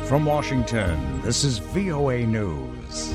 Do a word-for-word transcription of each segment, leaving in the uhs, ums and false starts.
From Washington, this is V O A News.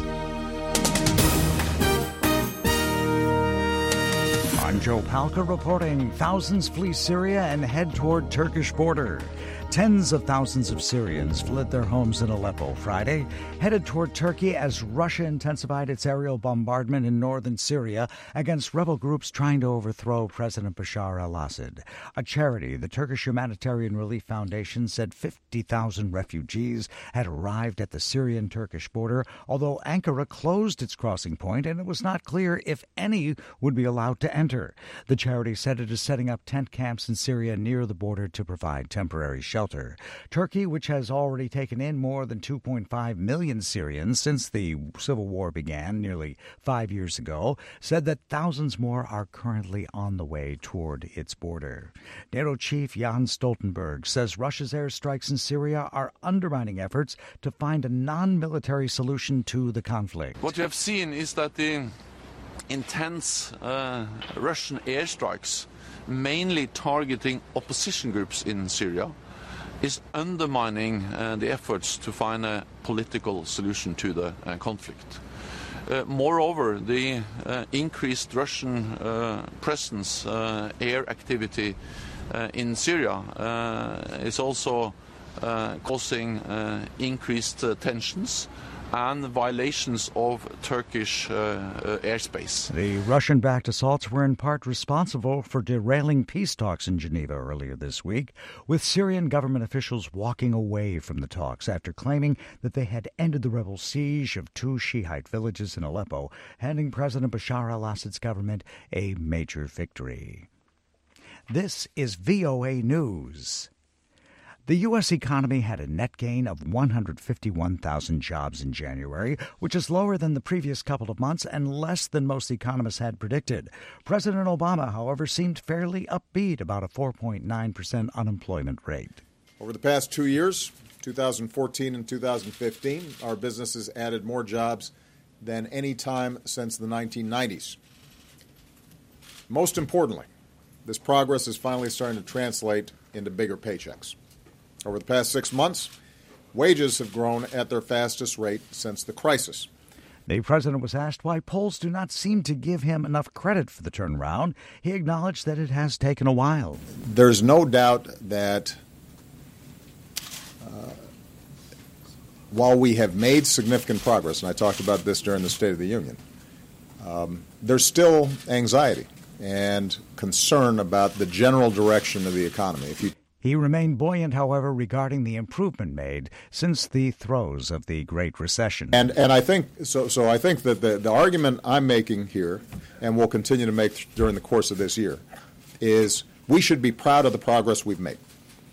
I'm Joe Palca reporting. Thousands flee Syria and head toward Turkish border. Tens of thousands of Syrians fled their homes in Aleppo Friday, headed toward Turkey as Russia intensified its aerial bombardment in northern Syria against rebel groups trying to overthrow President Bashar al-Assad. A charity, the Turkish Humanitarian Relief Foundation, said fifty thousand refugees had arrived at the Syrian-Turkish border, although Ankara closed its crossing point and it was not clear if any would be allowed to enter. The charity said it is setting up tent camps in Syria near the border to provide temporary shelter. Turkey, which has already taken in more than two point five million Syrians since the civil war began nearly five years ago, said that thousands more are currently on the way toward its border. NATO chief Jens Stoltenberg says Russia's airstrikes in Syria are undermining efforts to find a non-military solution to the conflict. What we have seen is that the intense uh, Russian airstrikes, mainly targeting opposition groups in Syria, is undermining uh, the efforts to find a political solution to the uh, conflict. Uh, moreover, the uh, increased Russian uh, presence, uh, air activity uh, in Syria uh, is also uh, causing uh, increased uh, tensions and violations of Turkish uh, uh, airspace. The Russian-backed assaults were in part responsible for derailing peace talks in Geneva earlier this week, with Syrian government officials walking away from the talks after claiming that they had ended the rebel siege of two Shiite villages in Aleppo, handing President Bashar al-Assad's government a major victory. This is V O A News. The U S economy had a net gain of one hundred fifty-one thousand jobs in January, which is lower than the previous couple of months and less than most economists had predicted. President Obama, however, seemed fairly upbeat about a four point nine percent unemployment rate. Over the past two years, two thousand fourteen and two thousand fifteen, our businesses added more jobs than any time since the nineteen nineties. Most importantly, this progress is finally starting to translate into bigger paychecks. Over the past six months, wages have grown at their fastest rate since the crisis. The president was asked why polls do not seem to give him enough credit for the turnaround. He acknowledged that it has taken a while. There's no doubt that uh, while we have made significant progress, and I talked about this during the State of the Union, um, there's still anxiety and concern about the general direction of the economy. If you He remained buoyant, however, regarding the improvement made since the throes of the Great Recession. And and I think so. So I think that the, the argument I'm making here, and will continue to make during the course of this year, is we should be proud of the progress we've made.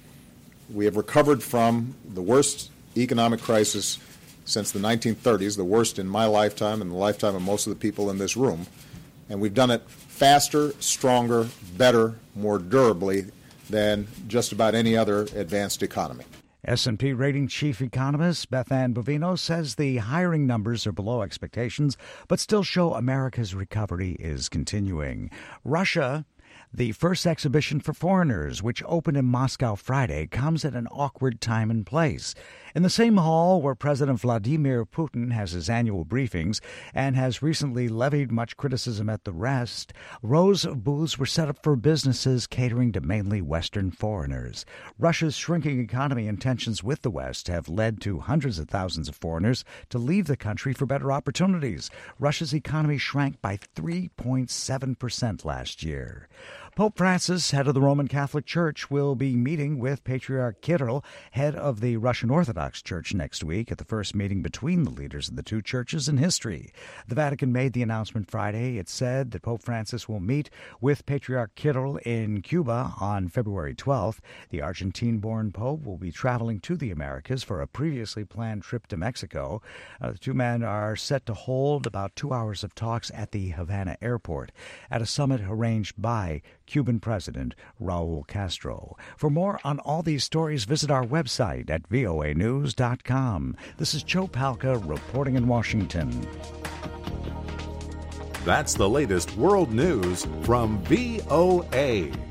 We have recovered from the worst economic crisis since the nineteen thirties, the worst in my lifetime and the lifetime of most of the people in this room, and we've done it faster, stronger, better, more durably than just about any other advanced economy. S and P rating chief economist Beth Ann Bovino says the hiring numbers are below expectations, but still show America's recovery is continuing. Russia, the first exhibition for foreigners, which opened in Moscow Friday, comes at an awkward time and place. In the same hall where President Vladimir Putin has his annual briefings and has recently levied much criticism at the rest, rows of booths were set up for businesses catering to mainly Western foreigners. Russia's shrinking economy and tensions with the West have led to hundreds of thousands of foreigners to leave the country for better opportunities. Russia's economy shrank by three point seven percent last year. Pope Francis, head of the Roman Catholic Church, will be meeting with Patriarch Kirill, head of the Russian Orthodox Church, next week at the first meeting between the leaders of the two churches in history. The Vatican made the announcement Friday. It said that Pope Francis will meet with Patriarch Kirill in Cuba on February twelfth. The Argentine-born Pope will be traveling to the Americas for a previously planned trip to Mexico. Uh, the two men are set to hold about two hours of talks at the Havana airport at a summit arranged by Cuban President Raul Castro. For more on all these stories, visit our website at V O A news dot com. This is Joe Palca reporting in Washington. That's the latest world news from V O A.